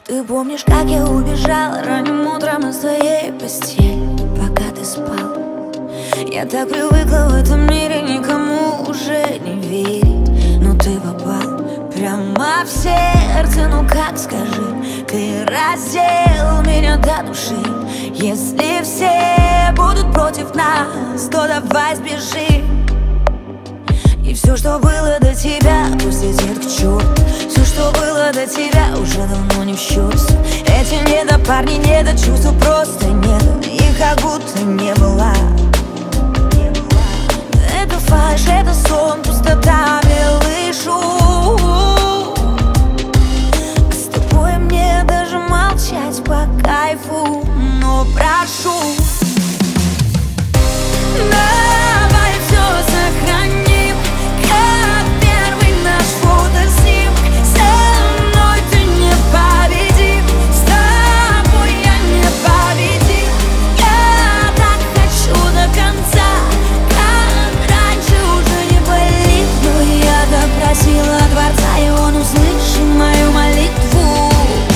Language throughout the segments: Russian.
Ты помнишь, как я убежала ранним утром из твоей постели, пока ты спал? Я так привыкла в этом мире никому уже не верить, но ты попал прямо в сердце. Ну как, скажи, ты раздел меня до души. Если все будут против нас, то давай сбежим. И все, что было до тебя, пусть летит к черту. Все, что было до тебя, уже давно не в счет. Эти недопарни, недочувства просто нет, их как будто не было. Это фальшь, это сон, пустота, белый шум. С тобой мне даже молчать по кайфу, но прошу, давай все сохраним, как первый наш фотоснимок. Со мной ты непобедим, с тобой я непобедим. Я так хочу до конца, как раньше уже не болит. Но я так просила Творца, и он услышал мою молитву.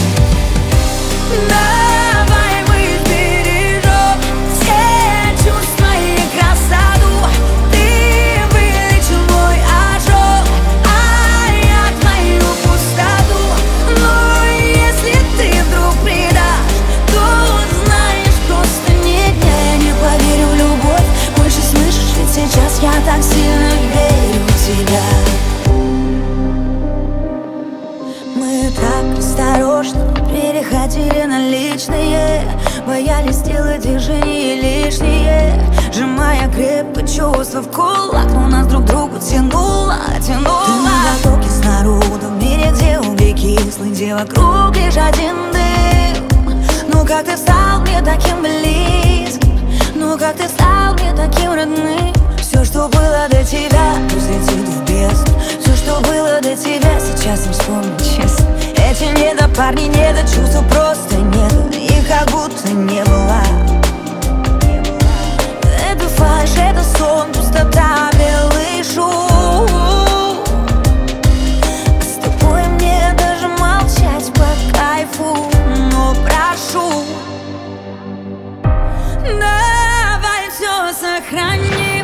Давай мы сбережем все чувства и красоту. Ты вылечил мой ожог, а я твою пустоту. Но если ты вдруг предашь, то знаешь, просто нет. Я не поверю в любовь больше, слышишь, ведь сейчас я так сильно верю в тебя. Мы так осторожно переходили на личные, боялись сделать движения лишние, сжимая крепко чувства в кулак, но нас друг к другу тянуло. Ты на потоке с народом, в мире, где угли кислый, где вокруг лишь один дым. Ну как ты стал мне таким близким, ну как ты стал мне таким родным. Все, что было до тебя, пусть летит в бездну. Все, что было до тебя, сейчас не вспомнить честно. Эти недопарни, недочувства просто нет, их как будто не было. Это фальшь, это сон, пустота, белый шум. С тобой мне даже молчать по кайфу, но прошу, давай все сохраним.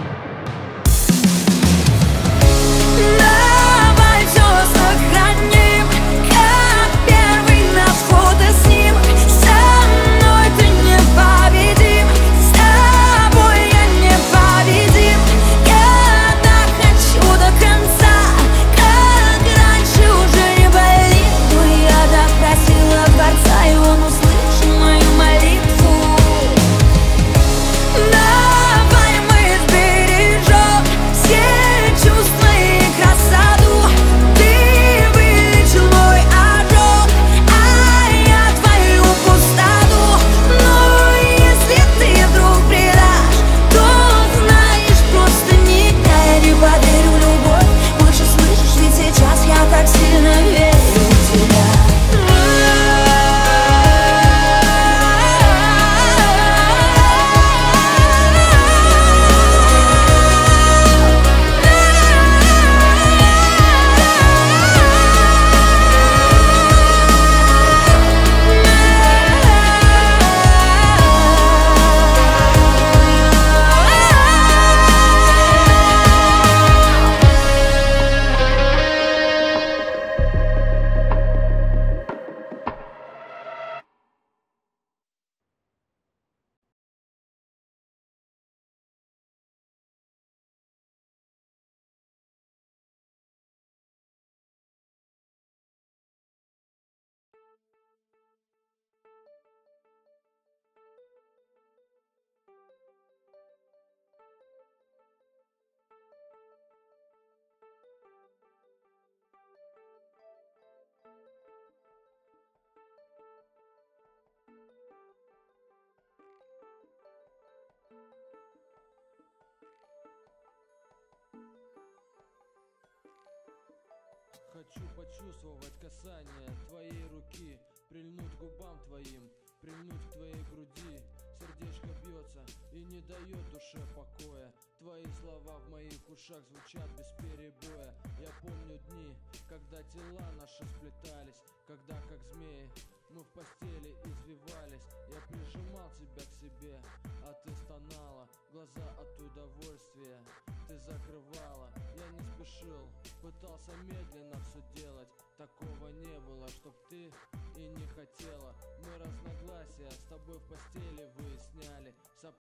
Давай все сохраним, как первый наш фотоснимок. Со мной ты непобедим, с тобой я непобедим. Я так хочу до конца, как раньше уже не болит. Но я так просила Творца, и он услышал мою молитву. Давай мы сбережем все чувства и красоту. Ты вылечил мой ожог, а я твою пустоту. Но если ты вдруг предашь, то знаешь, просто нет. Я не поверю в любовь больше, слышишь, ведь сейчас я так сильно верю в тебя. Хочу почувствовать касание твоей руки, прильнуть к губам твоим, прильнуть к твоей груди. Сердечко бьется и не дает душе покоя. Твои слова в моих ушах звучат без перебоя. Я помню дни, когда тела наши сплетались, когда как змеи мы в постели извивались. Я прижимал тебя к себе, а ты стонала, глаза от удовольствия ты закрывала. Я не спешил, пытался медленно все делать. Такого не было, чтоб ты и не хотела. Мы разногласия с тобой в постели выясняли.